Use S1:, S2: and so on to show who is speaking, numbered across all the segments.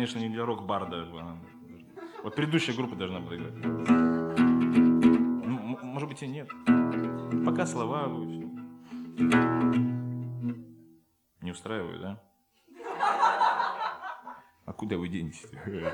S1: конечно, не для рок-барда. Вот предыдущая группа должна была играть. Может быть, и нет. Пока слова не устраивают, да? А куда вы денетесь?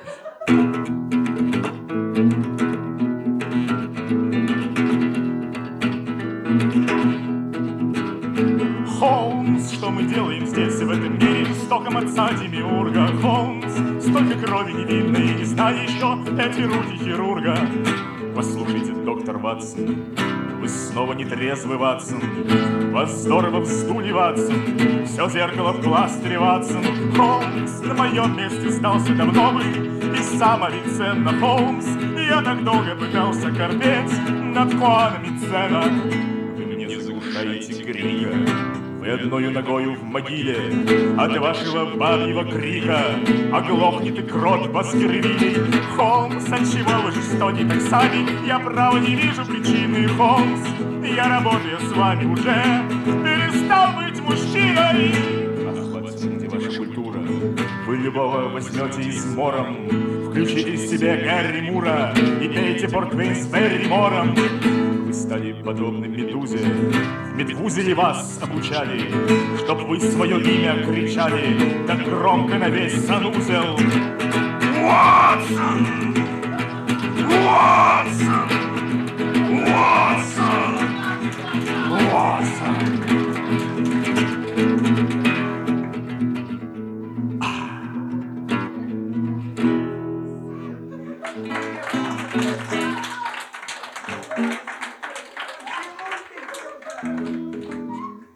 S1: Холмс, что мы делаем здесь, в этом мире, истоком отца Демиурга? Холмс, столько крови невинной, не знаю еще эти руки хирурга. Послушайте, доктор Ватсон, вы снова нетрезвый, Ватсон. Вас здорово вздули, Ватсон. Все зеркало в пластыре, Ватсон. Холмс на моем месте сдался давно бы. И сам Авиценна, Холмс. Я так долго пытался корпеть над планами цена. Вы мне заглушаете Грига. Вы одною ногою в могиле от вашего бабьего крика оглохнет и кровь Баскервилей. Холмс, отчего вы жестоки так сами? Я право не вижу причины, Холмс. Я, работая с вами, уже перестал быть мужчиной. Ах, Ватсон, где ваша культура? Вы любого возьмете измором. Включите в себе Гарри Мура и пейте портвейн с Берримором. Вы стали подобны медузе. В медвузеле вас обучали, чтоб вы свое имя кричали так громко на весь санузел. Уотсон! Уотсон! Уотсон! Уотсон!